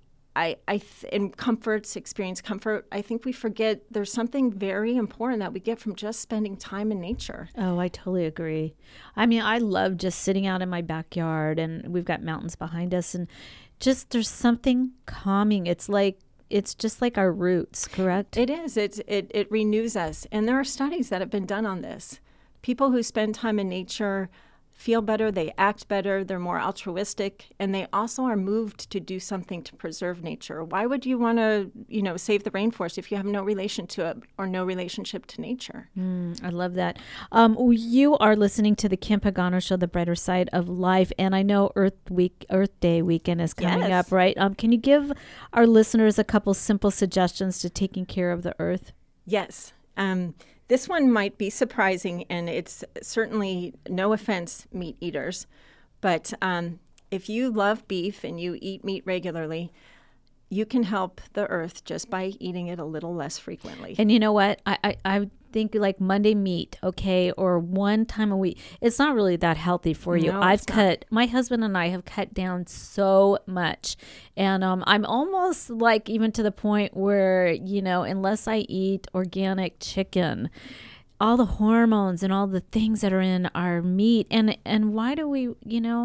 experience comfort. I think we forget there's something very important that we get from just spending time in nature. Oh, I totally agree. I mean, I love just sitting out in my backyard, and we've got mountains behind us, and just there's something calming. It's just like our roots, correct? It is. It renews us. And there are studies that have been done on this. People who spend time in nature feel better, they act better, they're more altruistic, and they also are moved to do something to preserve nature. Why would you want to, save the rainforest if you have no relation to it or no relationship to nature? I love that. You are listening to the Kim Pagano Show, The Brighter Side of Life, and I know Earth Day weekend is coming up, right? Can you give our listeners a couple simple suggestions to taking care of the earth? Yes. This one might be surprising, and it's certainly no offense, meat eaters, but if you love beef and you eat meat regularly, you can help the earth just by eating it a little less frequently. And you know what? I think like Monday meat, okay, or one time a week. It's not really that healthy for you. No, my husband and I have cut down so much. And I'm almost like even to the point where, unless I eat organic chicken, all the hormones and all the things that are in our meat, and why do we,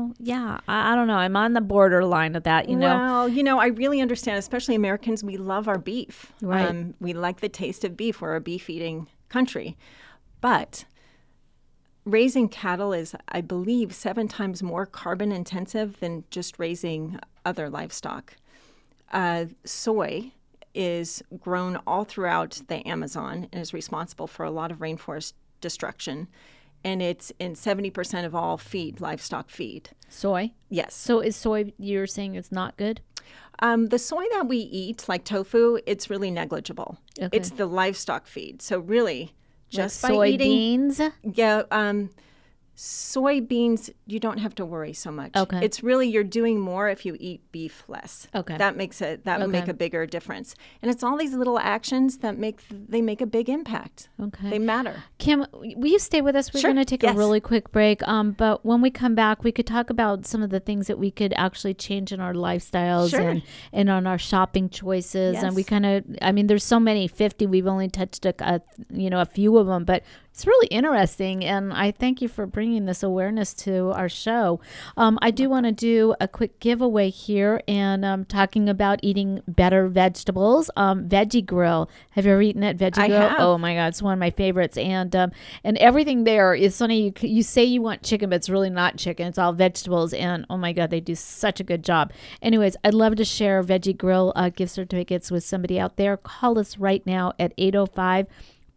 I don't know. I'm on the borderline of that, Well, I really understand, especially Americans, we love our beef. Right. We like the taste of beef. We're a beef-eating country. But raising cattle is, I believe, 7 times more carbon intensive than just raising other livestock. Soy is grown all throughout the Amazon and is responsible for a lot of rainforest destruction. And it's in 70% of all livestock feed. Soy? Yes. So is soy, you're saying it's not good? The soy that we eat, like tofu, it's really negligible. Okay. It's the livestock feed. So really, just like by eating soybeans? Yeah, soybeans, you don't have to worry so much. Okay. It's really, you're doing more if you eat beef less. Okay. That would make a bigger difference. And it's all these little actions that make a big impact. Okay. They matter. Kim, will you stay with us? We're Sure. going to take a really quick break. But when we come back, we could talk about some of the things that we could actually change in our lifestyles and on our shopping choices. Yes. And we kind of, there's so many, 50. We've only touched a few of them, but it's really interesting. And I thank you for bringing this awareness to our show. I do want to do a quick giveaway here, and talking about eating better vegetables. Veggie Grill. Have you ever eaten at Veggie Grill? Have. Oh my God, it's one of my favorites. And everything there is funny. You say you want chicken, but it's really not chicken. It's all vegetables. And oh my God, they do such a good job. Anyways, I'd love to share Veggie Grill gift certificates with somebody out there. Call us right now at 805-419-0008,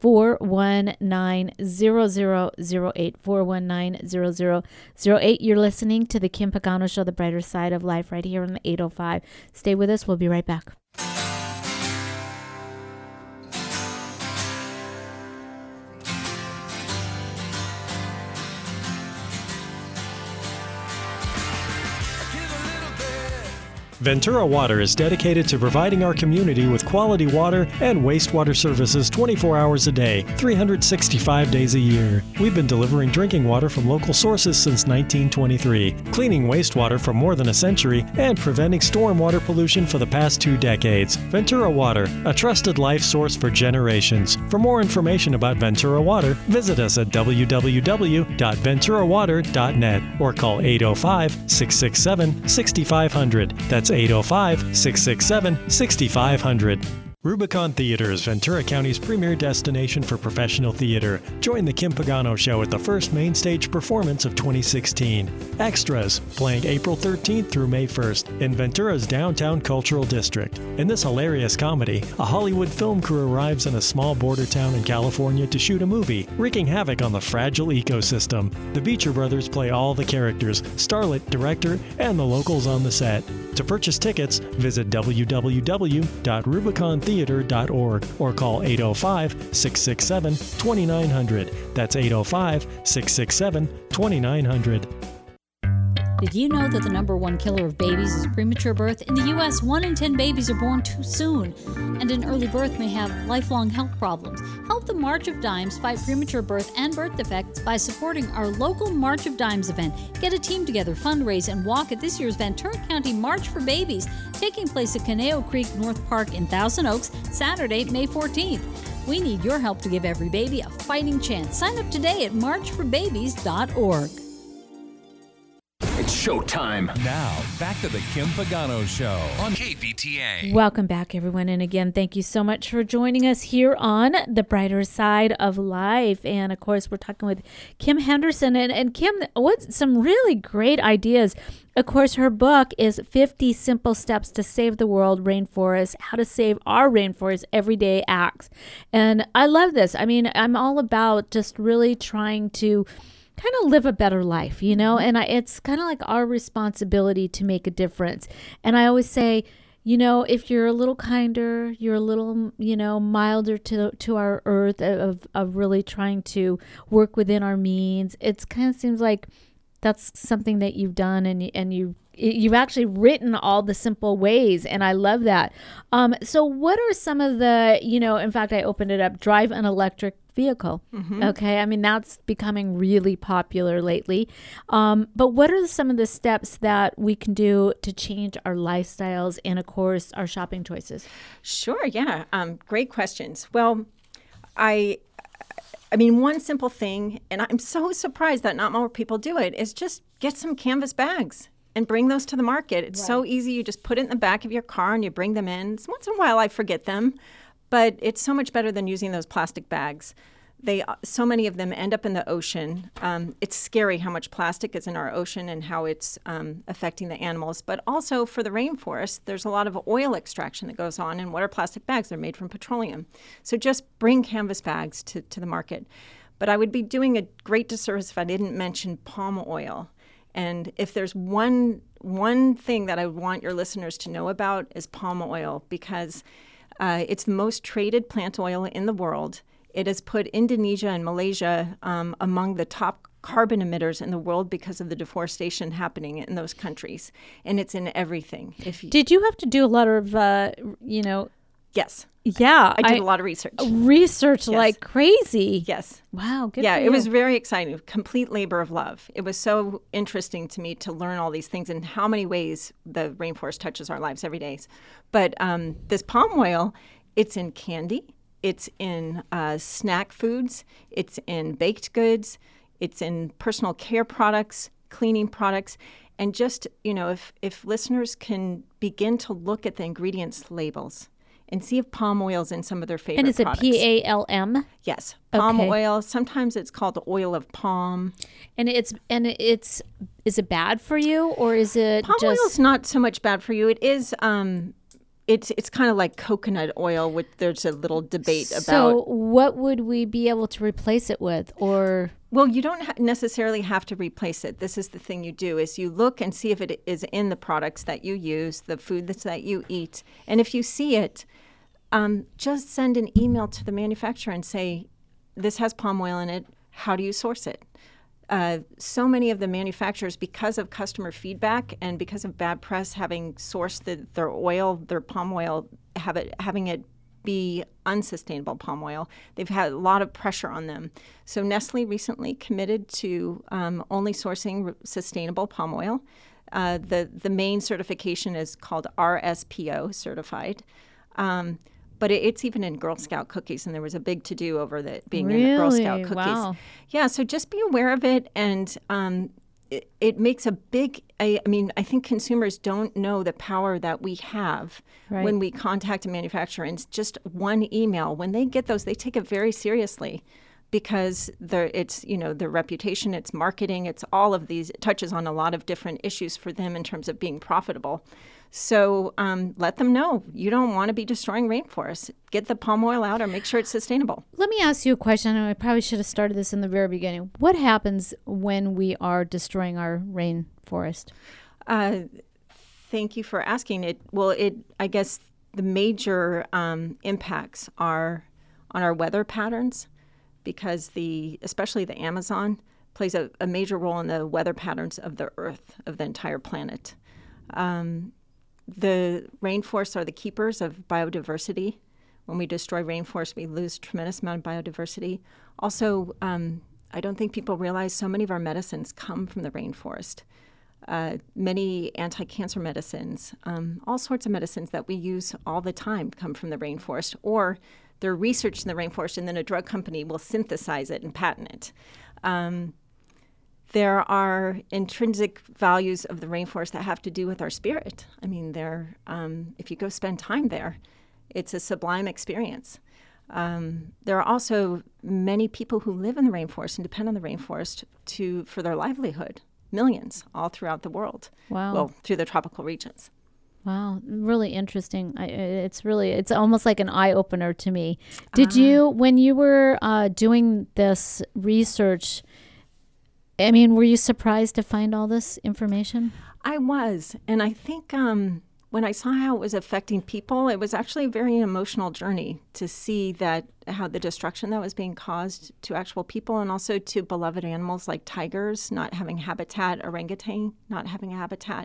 419-0008. You're listening to the Kim Pagano Show, The Brighter Side of Life, right here on the 805. Stay with us. We'll be right back. Ventura Water is dedicated to providing our community with quality water and wastewater services 24 hours a day, 365 days a year. We've been delivering drinking water from local sources since 1923, cleaning wastewater for more than a century, and preventing stormwater pollution for the past 2 decades. Ventura Water, a trusted life source for generations. For more information about Ventura Water, visit us at www.venturawater.net or call 805-667-6500. That's 805-667-6500. Rubicon Theater is Ventura County's premier destination for professional theater. Join the Kim Pagano Show at the first main stage performance of 2016. Extras, playing April 13th through May 1st in Ventura's downtown cultural district. In this hilarious comedy, a Hollywood film crew arrives in a small border town in California to shoot a movie, wreaking havoc on the fragile ecosystem. The Beecher brothers play all the characters, starlet, director, and the locals on the set. To purchase tickets, visit www.rubicontheater.org or call 805-667-2900. That's 805-667-2900. Did you know that the number one killer of babies is premature birth? In the U.S., 1 in 10 babies are born too soon, and an early birth may have lifelong health problems. Help the March of Dimes fight premature birth and birth defects by supporting our local March of Dimes event. Get a team together, fundraise, and walk at this year's Ventura County March for Babies, taking place at Conejo Creek North Park in Thousand Oaks, Saturday, May 14th. We need your help to give every baby a fighting chance. Sign up today at marchforbabies.org. It's showtime. Now, back to the Kim Pagano Show on KVTA. Welcome back, everyone. And again, thank you so much for joining us here on The Brighter Side of Life. And of course, we're talking with Kim Henderson. And Kim, what's some really great ideas? Of course, her book is 50 Simple Steps to Save the World Rainforest, How to Save Our Rainforest Everyday Acts. And I love this. I mean, I'm all about just really trying to kind of live a better life, you know, and it's kind of like our responsibility to make a difference. And I always say, you know, if you're a little kinder, you're a little, you know, milder to our earth of really trying to work within our means. It's kind of seems like that's something that you've done, and you've actually written all the simple ways, and I love that. So what are some of the, you know, in fact, I opened it up, drive an electric vehicle. Mm-hmm. Okay. I mean, that's becoming really popular lately. But what are some of the steps that we can do to change our lifestyles and, of course, our shopping choices? Sure. Yeah. Great questions. Well, I mean, one simple thing, and I'm so surprised that not more people do it, is just get some canvas bags and bring those to the market. It's so easy. You just put it in the back of your car and you bring them in. So once in a while I forget them, but it's so much better than using those plastic bags. So many of them end up in the ocean. It's scary how much plastic is in our ocean and how it's affecting the animals. But also for the rainforest, there's a lot of oil extraction that goes on. And what are plastic bags? They're made from petroleum. So just bring canvas bags to the market. But I would be doing a great disservice if I didn't mention palm oil. And if there's one thing that I want your listeners to know about is palm oil, because it's the most traded plant oil in the world. It has put Indonesia and Malaysia among the top carbon emitters in the world because of the deforestation happening in those countries. And it's in everything. Did you have to do a lot of, Yes. Yeah. I did a lot of research. Research like crazy. Yes. Wow. Good yeah, for you. It was very exciting. Complete labor of love. It was so interesting to me to learn all these things and how many ways the rainforest touches our lives every day. But this palm oil, it's in candy. It's in snack foods. It's in baked goods. It's in personal care products, cleaning products. And just, you know, if listeners can begin to look at the ingredients labels and see if palm oil is in some of their favorite products. And is it PALM? Yes. Palm oil. Sometimes it's called oil of palm. And is it bad for you, or is it palm oil is not so much bad for you. It is it's kind of like coconut oil, which there's a little debate about. So what would we be able to replace it with, or? Well, you don't necessarily have to replace it. This is the thing you do, is you look and see if it is in the products that you use, the food that you eat. And if you see it, just send an email to the manufacturer and say, this has palm oil in it. How do you source it? so many of the manufacturers, because of customer feedback and because of bad press having sourced their palm oil, having it be unsustainable palm oil, they've had a lot of pressure on them. So Nestle recently committed to only sourcing sustainable palm oil. The main certification is called RSPO certified. But it's even in Girl Scout cookies, and there was a big to-do over that being in Girl Scout cookies. Wow. Yeah, so just be aware of it, and it makes a big, I think consumers don't know the power that we have when we contact a manufacturer. And just one email, when they get those, they take it very seriously because it's their reputation, it's marketing, it's all of these. It touches on a lot of different issues for them in terms of being profitable. So let them know you don't want to be destroying rainforests. Get the palm oil out or make sure it's sustainable. Let me ask you a question. I probably should have started this in the very beginning. What happens when we are destroying our rainforest? Thank you for asking it. Well, I guess the major impacts are on our weather patterns because especially the Amazon plays a major role in the weather patterns of the Earth, of the entire planet. The rainforests are the keepers of biodiversity. When we destroy rainforests, we lose a tremendous amount of biodiversity. Also, I don't think people realize so many of our medicines come from the rainforest. Many anti-cancer medicines, all sorts of medicines that we use all the time come from the rainforest, or they're researched in the rainforest and then a drug company will synthesize it and patent it. There are intrinsic values of the rainforest that have to do with our spirit. I mean, if you go spend time there, it's a sublime experience. There are also many people who live in the rainforest and depend on the rainforest for their livelihood, millions all throughout the world. Wow. Well, through the tropical regions. Wow, really interesting. It's almost like an eye-opener to me. Did you, when you were doing this research, were you surprised to find all this information? I was. And I think when I saw how it was affecting people, it was actually a very emotional journey to see how the destruction that was being caused to actual people and also to beloved animals like tigers not having habitat, orangutan not having a habitat.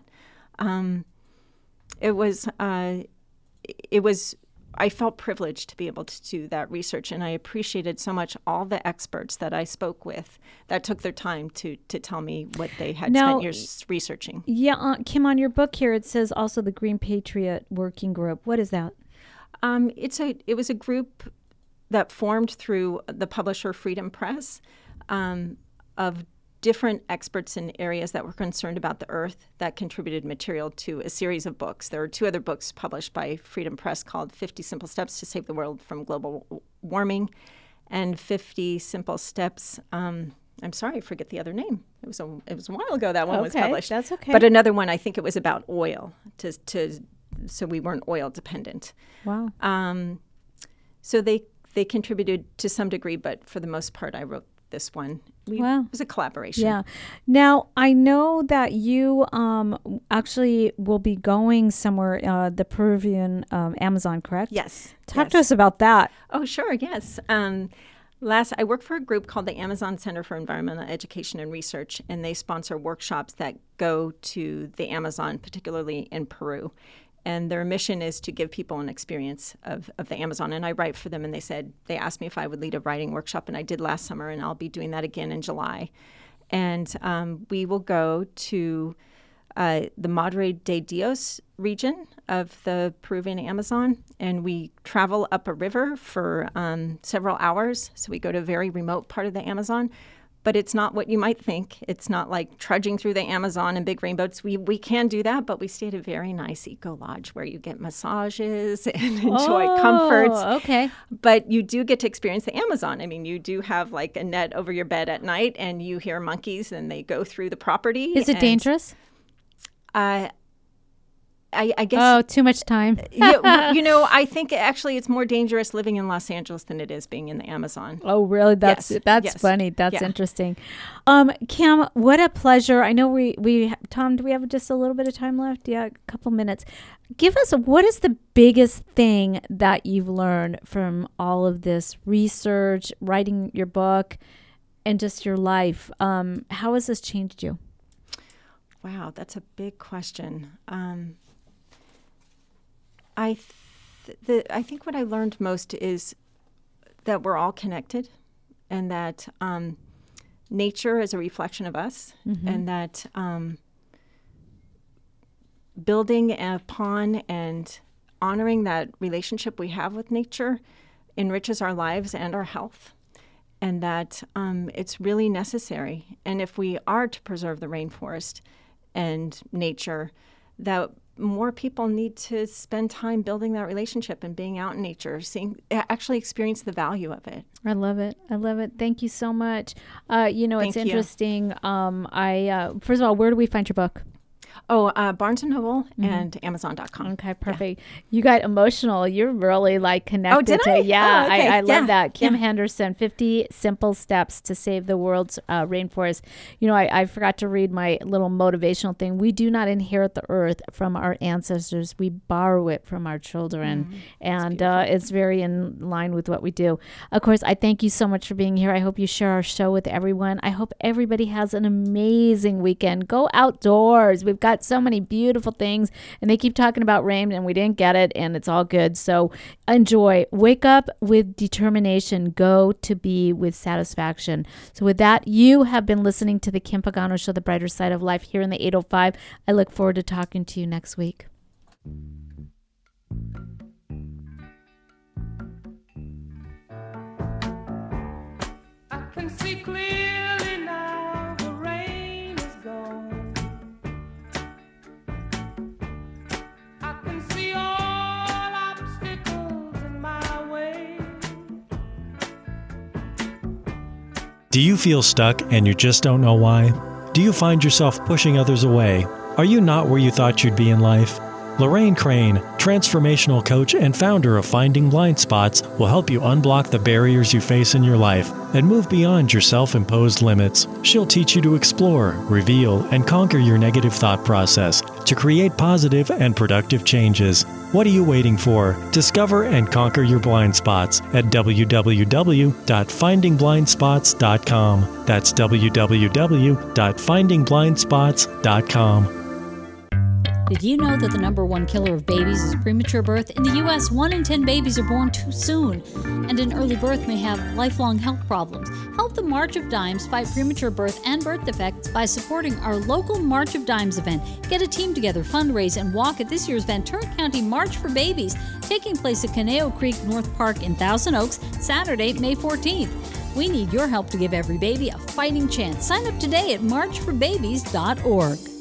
I felt privileged to be able to do that research, and I appreciated so much all the experts that I spoke with that took their time to tell me what they had spent years researching. Yeah, Kim, on your book here, it says also the Green Patriot Working Group. What is that? It was a group that formed through the publisher Freedom Press of different experts in areas that were concerned about the earth that contributed material to a series of books. There were 2 other books published by Freedom Press called 50 Simple Steps to Save the World from Global Warming and 50 Simple Steps. I'm sorry, I forget the other name. It was a while ago that one was published. That's okay. But another one, I think it was about oil, so we weren't oil dependent. Wow. So they contributed to some degree, but for the most part, I wrote this one. It was a collaboration. Yeah. Now, I know that you actually will be going somewhere, the Peruvian Amazon, correct? Yes. Talk to us about that. Oh, sure. Yes. I work for a group called the Amazon Center for Environmental Education and Research, and they sponsor workshops that go to the Amazon, particularly in Peru. And their mission is to give people an experience of the Amazon. And I write for them, and they asked me if I would lead a writing workshop, and I did last summer, and I'll be doing that again in July. And we will go to the Madre de Dios region of the Peruvian Amazon, and we travel up a river for several hours. So we go to a very remote part of the Amazon. But it's not what you might think. It's not like trudging through the Amazon in big rainboats. We can do that, but we stay at a very nice eco lodge where you get massages and enjoy comforts. Okay. But you do get to experience the Amazon. I mean, you do have like a net over your bed at night, and you hear monkeys, and they go through the property. Is it dangerous? I guess. Oh, too much time. I think actually it's more dangerous living in Los Angeles than it is being in the Amazon. Oh, really? That's funny. That's interesting. Kim, what a pleasure. I know Tom, do we have just a little bit of time left? Yeah, a couple minutes. Give us, what is the biggest thing that you've learned from all of this research, writing your book, and just your life. How has this changed you? Wow, that's a big question. I think what I learned most is that we're all connected, and that nature is a reflection of us, and that building upon and honoring that relationship we have with nature enriches our lives and our health, and that it's really necessary. And if we are to preserve the rainforest and nature, that more people need to spend time building that relationship and being out in nature, actually experience the value of it. I love it. Thank you so much. It's interesting. First of all, where do we find your book? Barnes & Noble and Amazon.com. Okay, perfect. Yeah. You got emotional. You're really connected. Oh, did I? Yeah, okay. I love that. Kim Henderson, 50 Simple Steps to Save the World's Rainforest. I forgot to read my little motivational thing. We do not inherit the earth from our ancestors. We borrow it from our children. And it's very in line with what we do. Of course, I thank you so much for being here. I hope you share our show with everyone. I hope everybody has an amazing weekend. Go outdoors. We've got so many beautiful things, and they keep talking about rain, and we didn't get it, and it's all good. So enjoy. Wake up with determination. Go to be with satisfaction. So with that, you have been listening to the Kim Pagano Show, The Brighter Side of Life, here in the 805. I look forward to talking to you next week. I can see clearly now the rain is gone. Do you feel stuck and you just don't know why? Do you find yourself pushing others away? Are you not where you thought you'd be in life? Lorraine Crane, transformational coach and founder of Finding Blind Spots, will help you unblock the barriers you face in your life and move beyond your self-imposed limits. She'll teach you to explore, reveal, and conquer your negative thought process to create positive and productive changes. What are you waiting for? Discover and conquer your blind spots at www.findingblindspots.com. That's www.findingblindspots.com. Did you know that the number one killer of babies is premature birth? In the U.S., 1 in 10 babies are born too soon, and an early birth may have lifelong health problems. Help the March of Dimes fight premature birth and birth defects by supporting our local March of Dimes event. Get a team together, fundraise, and walk at this year's Ventura County March for Babies, taking place at Caneo Creek North Park in Thousand Oaks, Saturday, May 14th. We need your help to give every baby a fighting chance. Sign up today at marchforbabies.org.